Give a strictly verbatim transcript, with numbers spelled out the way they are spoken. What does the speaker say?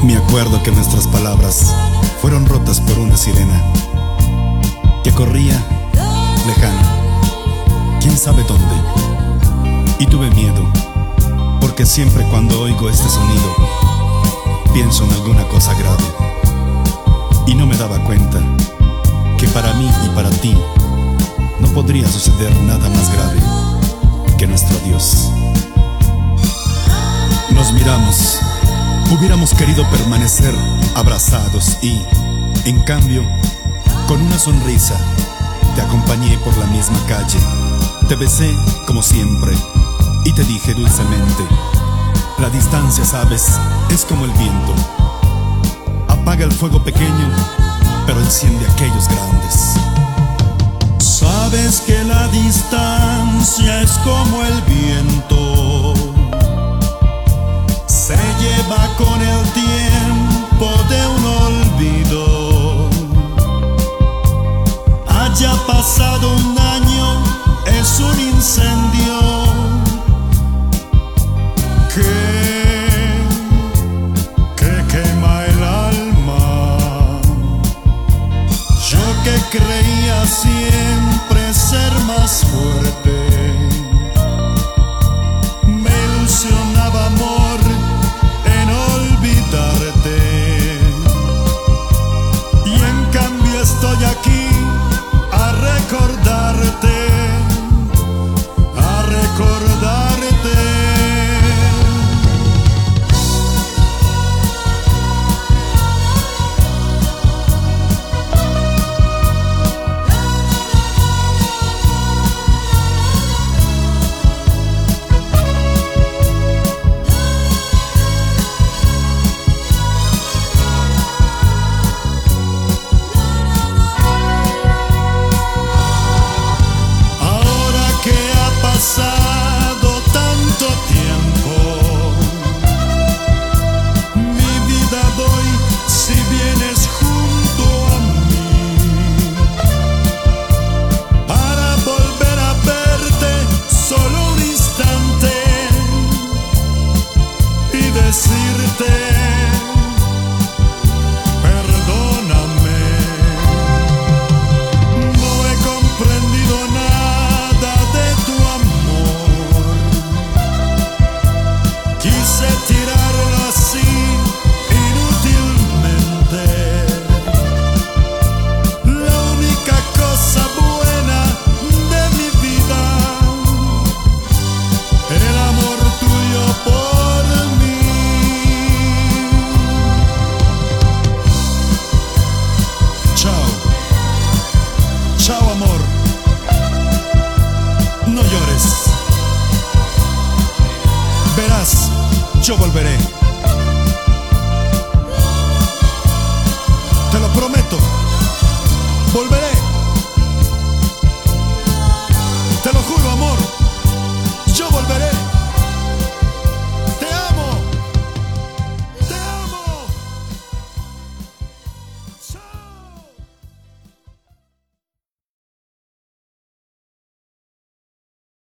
Me acuerdo que nuestras palabras fueron rotas por una sirena que corría lejana, quién sabe dónde. Y tuve miedo, porque siempre cuando oigo este sonido pienso en alguna cosa grave. Y no me daba cuenta que para mí y para ti no podría suceder nada más grave que nuestro adiós. Nos miramos, hubiéramos querido permanecer abrazados y, en cambio, con una sonrisa, te acompañé por la misma calle. Te besé como siempre y te dije dulcemente: la distancia, sabes, es como el viento. Apaga el fuego pequeño, pero enciende aquellos grandes. Sabes que la distancia es como el viento, se lleva con el tiempo de un olvido. Haya pasado un año, es un incendio que, que quema el alma. Yo que creía siempre ser más fuerte, me ilusionaba, amor, en olvidarte, y en cambio estoy aquí a recordarte, a recordarte. Pasado tanto tiempo, mi vida doy si vienes junto a mí, para volver a verte solo un instante y decirte: perdóname, no he comprendido nada de tu amor. Quise tirarlo así inútilmente. La única cosa buena de mi vida, el amor tuyo por mí. Chao, chao amor, no llores. Verás, yo volveré. Te lo prometo, volveré.